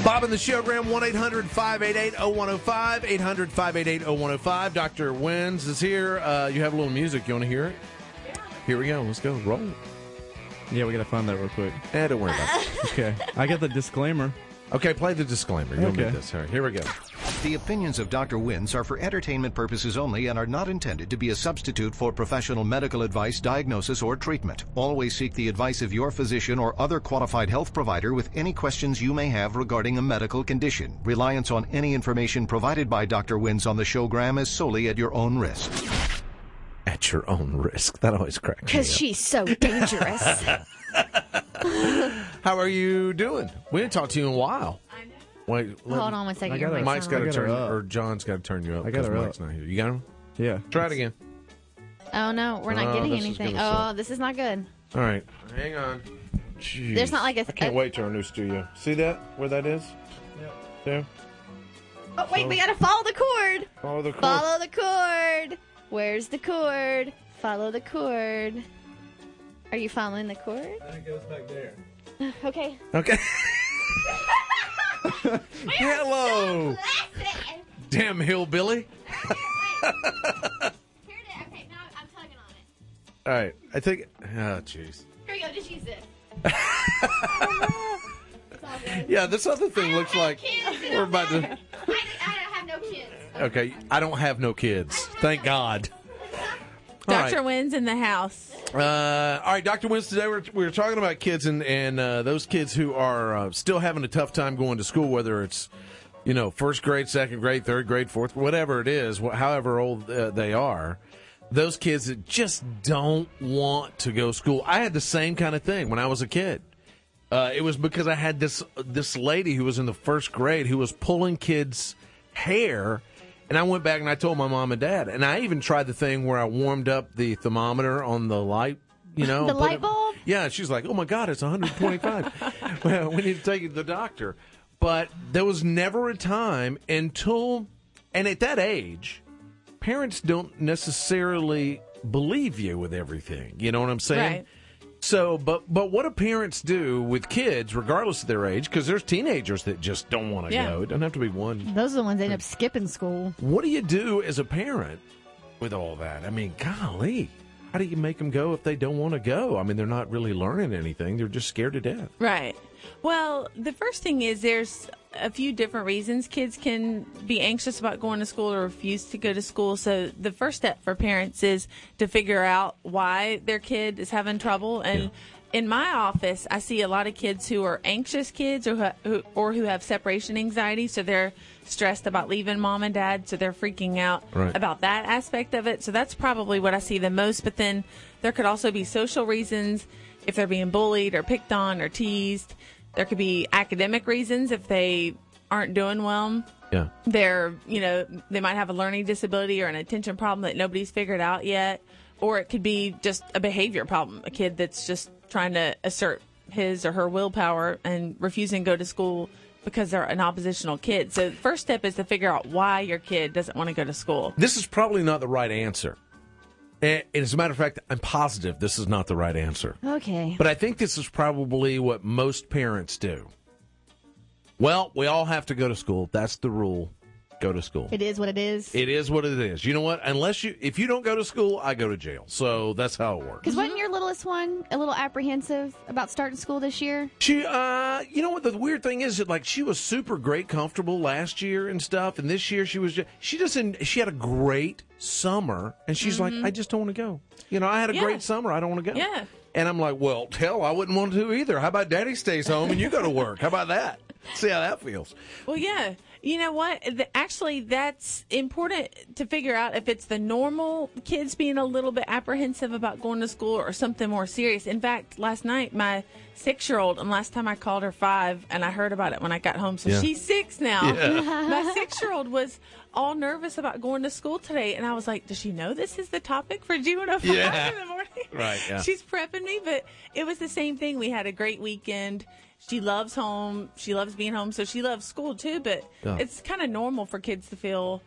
Bob and the Showgram, 1-800-588-0105, 800-588-0105. Dr. Wins is here. You have a little music. You want to hear it? Here we go. Let's go. Roll it. Yeah, we got to find that real quick. Don't worry about it. Okay. I got the disclaimer. Okay, play the disclaimer. You'll Okay. need this. All right, here we go. The opinions of Dr. Wins are for entertainment purposes only and are not intended to be a substitute for professional medical advice, diagnosis, or treatment. Always seek the advice of your physician or other qualified health provider with any questions you may have regarding a medical condition. Reliance on any information provided by Dr. Wins on the Showgram is solely at your own risk. At your own risk. That always cracks me Because up. she's so dangerous. How are you doing? We didn't talk to you in a while. Wait, Hold on one second. I Your got it. mic's Mike's got on. to I got her turn, up. or John's got to turn you up. I got because her Mike's up. not here. You got him? Yeah. Try it again. Oh, no. We're not Oh, getting this is anything. gonna suck. Oh, this is not good. All right, hang on. Jeez. There's not like a- I can't wait to our new studio. See that? Where that is? Yeah. There. Oh, wait. We got to follow the cord. Follow the cord. Follow the cord. Where's the cord? Follow the cord. Are you following the cord? It goes back there. Okay. Okay. Hello. Damn hillbilly. Here it is. Okay, now I'm tugging on it. All right. I think. Oh, jeez. Here we go. Just use this. Yeah, this other thing looks like we're about to. I don't have no kids. Okay, I don't have no kids. Thank God. All Dr. right. Wins in the house. All right, Dr. Wins, today we're talking about kids and those kids who are still having a tough time going to school, whether it's, first grade, second grade, third grade, fourth, whatever it is, however old they are. Those kids that just don't want to go to school. I had the same kind of thing when I was a kid. It was because I had this lady who was in the first grade who was pulling kids' hair. And I went back and I told my mom and dad. And I even tried the thing where I warmed up the thermometer on the light, The light bulb? Yeah, she's like, oh, my God, it's 125. Well, we need to take you to the doctor. But there was never a time until, and at that age, parents don't necessarily believe you with everything. You know what I'm saying? Right. So, but what do parents do with kids, regardless of their age? Because there's teenagers that just don't want to Yeah. go. It doesn't have to be one. Those are the ones that end up skipping school. What do you do as a parent with all that? I mean, golly, how do you make them go if they don't want to go? I mean, they're not really learning anything. They're just scared to death. Right. Well, the first thing is there's a few different reasons kids can be anxious about going to school or refuse to go to school. So the first step for parents is to figure out why their kid is having trouble. And in my office, I see a lot of kids who are anxious kids or who have separation anxiety. So they're stressed about leaving mom and dad. So they're freaking out Right. about that aspect of it. So that's probably what I see the most. But then there could also be social reasons if they're being bullied or picked on or teased. There could be academic reasons if they aren't doing well. Yeah. They might have a learning disability or an attention problem that nobody's figured out yet. Or it could be just a behavior problem, a kid that's just trying to assert his or her willpower and refusing to go to school because they're an oppositional kid. So the first step is to figure out why your kid doesn't want to go to school. This is probably not the right answer. And as a matter of fact, I'm positive this is not the right answer. Okay. But I think this is probably what most parents do. Well, we all have to go to school. That's the rule. Go to school. It is what it is. It is what it is. You know what? If you don't go to school, I go to jail. So that's how it works. Because wasn't your littlest one a little apprehensive about starting school this year? She, you know what? The weird thing is that, like, she was super great, comfortable last year and stuff, and this year she had a great summer, and she's like, I just don't want to go. I had a great summer. I don't want to go. Yeah. And I'm like, well, hell, I wouldn't want to either. How about Daddy stays home and you go to work? How about that? See how that feels. Well, yeah. You know what? Actually, that's important to figure out if it's the normal kids being a little bit apprehensive about going to school or something more serious. In fact, last night, my 6-year-old, and last time I called her 5, and I heard about it when I got home. So she's 6 now. Yeah. My 6-year-old was all nervous about going to school today. And I was like, does she know this is the topic for G105 in the morning? Right, yeah. She's prepping me, but it was the same thing. We had a great weekend. She loves home. She loves being home. So she loves school too, but it's kind of normal for kids to feel,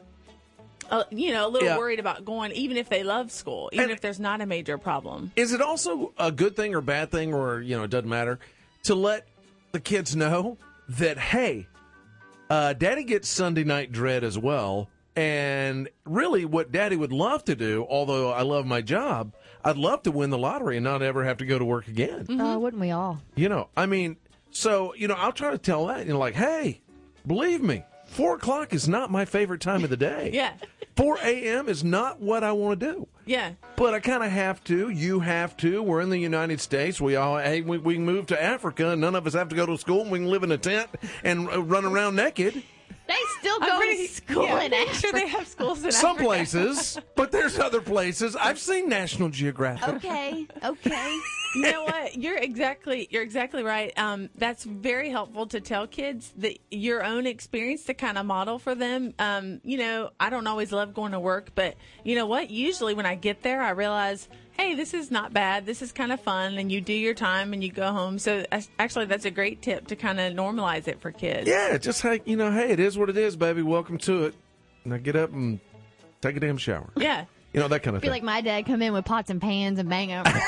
a little worried about going, even if they love school, even if there's not a major problem. Is it also a good thing or bad thing, or, it doesn't matter, to let the kids know that, hey, Daddy gets Sunday night dread as well. And really what Daddy would love to do, although I love my job, I'd love to win the lottery and not ever have to go to work again. Wouldn't we all? I mean, so, I'll try to tell that, like, hey, believe me, 4 o'clock is not my favorite time of the day. Yeah. 4 a.m. is not what I want to do. Yeah. But I kind of have to. You have to. We're in the United States. We can move to Africa, and none of us have to go to school, and we can live in a tent and run around naked. They still go to school in I'm Africa. sure they have schools in Some Africa. places, but there's other places. I've seen National Geographic. Okay. You know what? You're exactly right. That's very helpful to tell kids that your own experience to kind of model for them. I don't always love going to work, but you know what? Usually when I get there, I realize, hey, this is not bad. This is kind of fun, and you do your time and you go home. So actually, that's a great tip to kind of normalize it for kids. Yeah, just hey, it is what it is, baby. Welcome to it. Now get up and take a damn shower. Yeah. That kind of I feel thing. like my dad come in with pots and pans and bang over.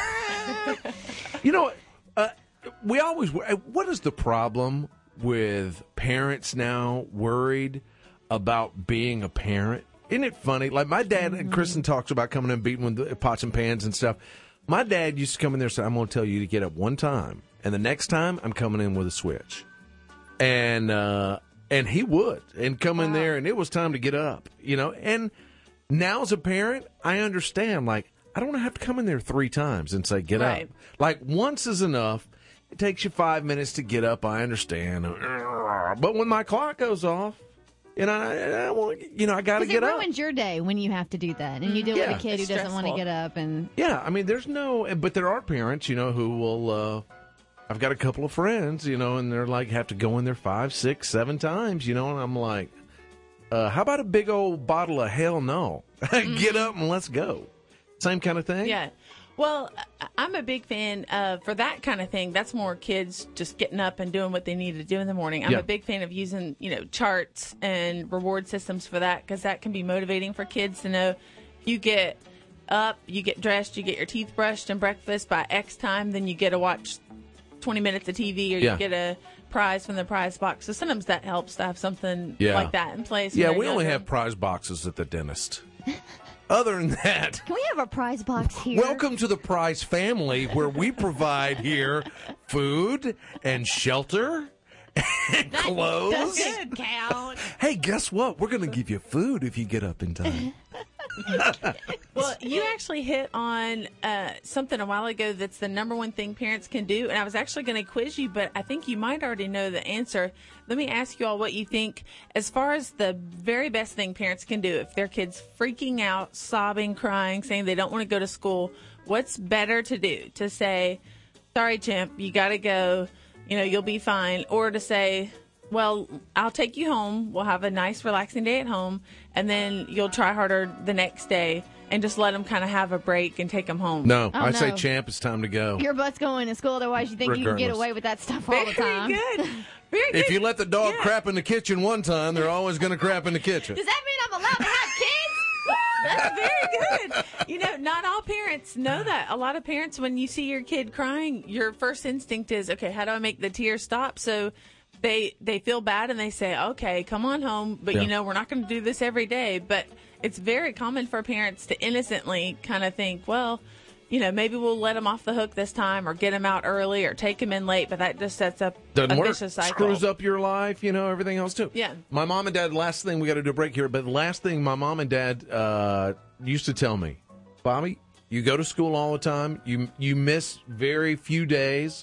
We always. What is the problem with parents now worried about being a parent? Isn't it funny? Like my dad, and Kristen talks about coming in and beating with the pots and pans and stuff. My dad used to come in there and say, I'm going to tell you to get up one time, and the next time I'm coming in with a switch. And he would, and come in there, and it was time to get up, And now as a parent, I understand, like, I don't have to come in there 3 times and say, get up. Like, once is enough. It takes you 5 minutes to get up, I understand. But when my clock goes off, I got to get up. It ruins your day when you have to do that. And you deal with a kid who It's doesn't want to stressful. get up. And Yeah, I mean, but there are parents, who will, I've got a couple of friends, and they're like, have to go in there 5, 6, 7 times, and I'm like, how about a big old bottle of hell no? Get up and let's go. Same kind of thing? Yeah. Well, I'm a big fan of, for that kind of thing, that's more kids just getting up and doing what they need to do in the morning. I'm a big fan of using, charts and reward systems for that, because that can be motivating for kids to know you get up, you get dressed, you get your teeth brushed and breakfast by X time, then you get to watch 20 minutes of TV, or you get a prize from the prize box. So sometimes that helps to have something like that in place. Yeah, we only have prize boxes at the dentist. Other than that, can we have a prize box here? welcome to the Prize family, where we provide here food and shelter and clothes. Doesn't count. Hey, guess what? We're going to give you food if you get up in time. Well, you actually hit on something a while ago that's the number one thing parents can do. And I was actually going to quiz you, but I think you might already know the answer. Let me ask you all what you think as far as the very best thing parents can do if their kid's freaking out, sobbing, crying, saying they don't want to go to school. What's better to do? To say, sorry, Chimp, you got to go. You'll be fine. Or to say, well, I'll take you home. We'll have a nice, relaxing day at home. And then you'll try harder the next day and just let them kind of have a break and take them home. No, Oh, I say, no. Champ, it's time to go. Your butt's going to school, otherwise you think you can get Regardless. away with that stuff all the time. Very good. Very good. If you let the dog Yeah. crap in the kitchen one time, they're always going to crap in the kitchen. Does that mean I'm allowed to have kids? That's very good. Not all parents know that. A lot of parents, when you see your kid crying, your first instinct is, okay, how do I make the tears stop? So they feel bad and they say, okay, come on home. But, we're not going to do this every day. But it's very common for parents to innocently kind of think, well, maybe we'll let them off the hook this time, or get them out early, or take them in late. But that just sets up Doesn't a work. vicious cycle. Screws up your life, everything else too. Yeah. My mom and dad, last thing, we got to do a break here, but the last thing my mom and dad used to tell me, Bobby, you go to school all the time. You miss very few days.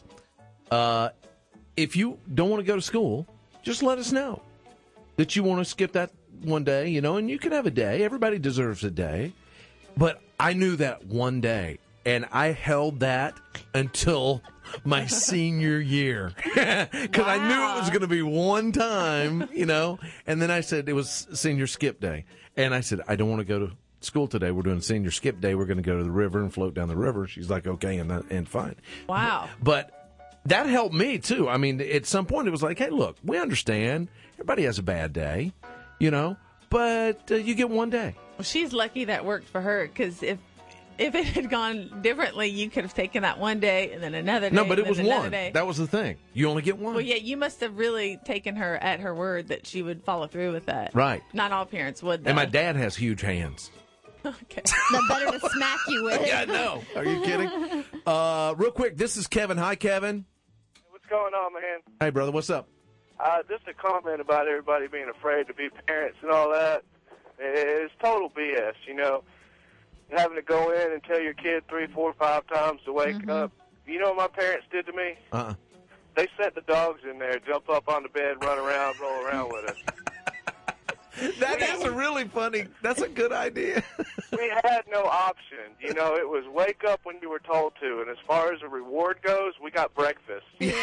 If you don't want to go to school, just let us know that you want to skip that one day, and you can have a day. Everybody deserves a day. But I knew that one day, and I held that until my senior year, because I knew it was going to be one time, and then I said it was senior skip day, and I said, I don't want to go to school today. We're doing senior skip day. We're going to go to the river and float down the river. She's like, okay, and fine. Wow. But that helped me too. I mean, at some point it was like, hey, look, we understand everybody has a bad day, but you get one day. Well, she's lucky that worked for her, because if if it had gone differently, you could have taken that one day and then another day. No, but it and was then another one. Day. That was the thing. You only get one. Well, yeah, you must have really taken her at her word that she would follow through with that. Right. Not all parents would, though. And my dad has huge hands. Okay. The better to smack you with. Yeah, I know. Are you kidding? Real quick, this is Kevin. Hi, Kevin. What's going on, man? Hey, brother. What's up? Just a comment about everybody being afraid to be parents and all that. It's total BS, you know. Having to go in and tell your kid 3, 4, 5 times to wake up. You know what my parents did to me? They sent the dogs in there, jump up on the bed, run around, roll around with us. That is a really funny. That's a good idea. We had no option. You know, it was wake up when you were told to. And as far as the reward goes, we got breakfast.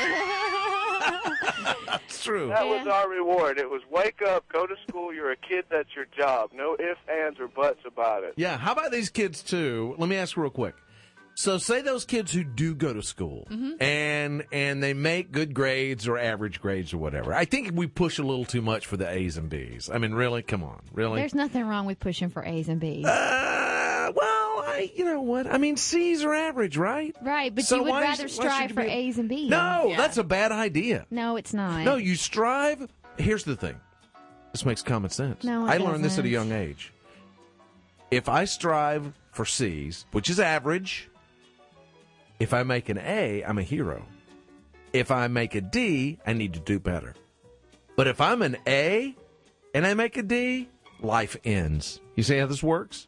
That's true. That was our reward. It was wake up, go to school, you're a kid, that's your job. No ifs, ands, or buts about it. Yeah. How about these kids, too? Let me ask real quick. So say those kids who do go to school and they make good grades or average grades or whatever. I think we push a little too much for the A's and B's. I mean, really? Come on. Really? There's nothing wrong with pushing for A's and B's. You know what? I mean, C's are average, right? Right, but So you would why rather should strive you for be- A's and B's. No, Yeah. that's a bad idea. No, it's not. No, you strive. Here's the thing. This makes common sense. No, it I learned this at a doesn't. young age. If I strive for C's, which is average, if I make an A, I'm a hero. If I make a D, I need to do better. But if I'm an A and I make a D, life ends. You see how this works?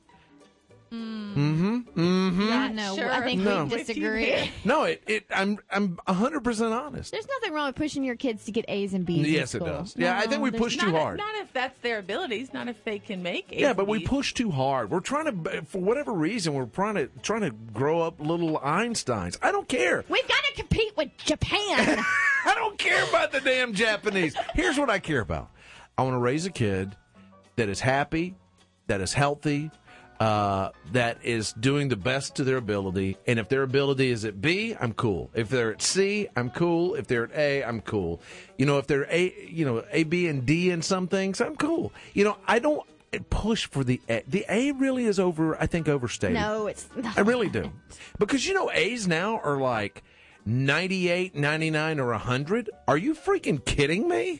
Yeah, no, Sure. I think No. we disagree. No, I'm 100% honest. There's nothing wrong with pushing your kids to get A's and B's. Yes, in it school. does. Yeah, I think we there's push too hard. Not if that's their abilities, not if they can make A's Yeah, and but we B's. push too hard. We're trying to, for whatever reason, we're trying to grow up little Einsteins. I don't care. We've got to compete with Japan. I don't care about the damn Japanese. Here's what I care about. I want to raise a kid that is happy, that is healthy, that is doing the best to their ability. And if their ability is at B, I'm cool. If they're at C, I'm cool. If they're at A, I'm cool. You know, if they're A, B, and D in some things, I'm cool. You know, I don't push for the A. The A really is overstated. No, it's not. I really do. Because, you know, A's now are like 98, 99, or 100. Are you freaking kidding me?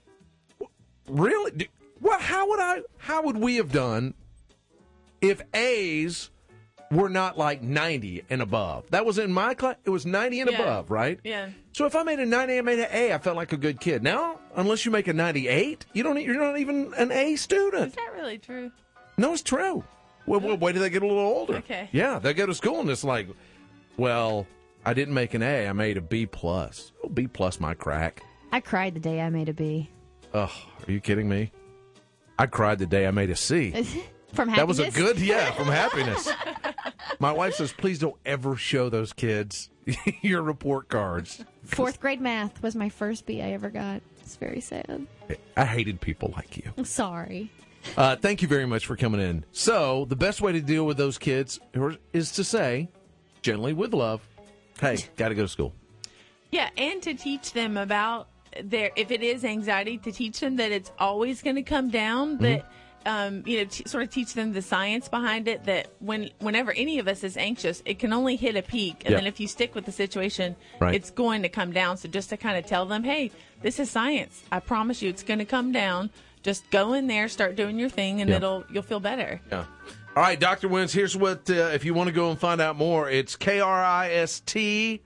Really? Well, how would we have done if A's were not like 90 and above? That was in my class. It was 90 and Yeah. above, right? Yeah. So if I made a 90, I made an A, I felt like a good kid. Now, unless you make a 98, you're not even an A student. Is that really true? No, it's true. Well, wait till they get a little older. Okay. Yeah, they go to school and it's like, well, I didn't make an A, I made a B plus. Oh, B plus my crack. I cried the day I made a B. Ugh, are you kidding me? I cried the day I made a C. From happiness. That was a good, from happiness. My wife says, please don't ever show those kids your report cards. 4th grade math was my first B I ever got. It's very sad. I hated people like you. I'm sorry. Thank you very much for coming in. So, the best way to deal with those kids is to say, gently with love, hey, got to go to school. Yeah, and to teach them about if it is anxiety, to teach them that it's always going to come down, that sort of teach them the science behind it, that whenever any of us is anxious, it can only hit a peak, and Yep. then if you stick with the situation, Right. it's going to come down. So just to kind of tell them, hey, this is science. I promise you it's going to come down. Just go in there, start doing your thing, and Yep. you'll feel better. Yeah. All right, Dr. Wins, here's what, if you want to go and find out more, it's KRISTENWYNNS.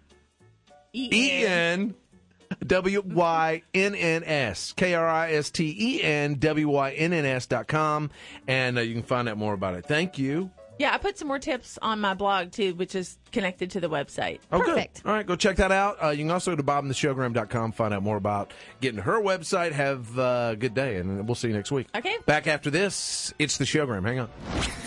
KRISTENWYNNS.com, and you can find out more about it. Thank you. Yeah, I put some more tips on my blog, too, which is connected to the website. Oh, Perfect. Good. All right, go check that out. You can also go to bobandtheshowgram.com, find out more about getting her website. Have a good day, and we'll see you next week. Okay. Back after this, it's The Showgram. Hang on.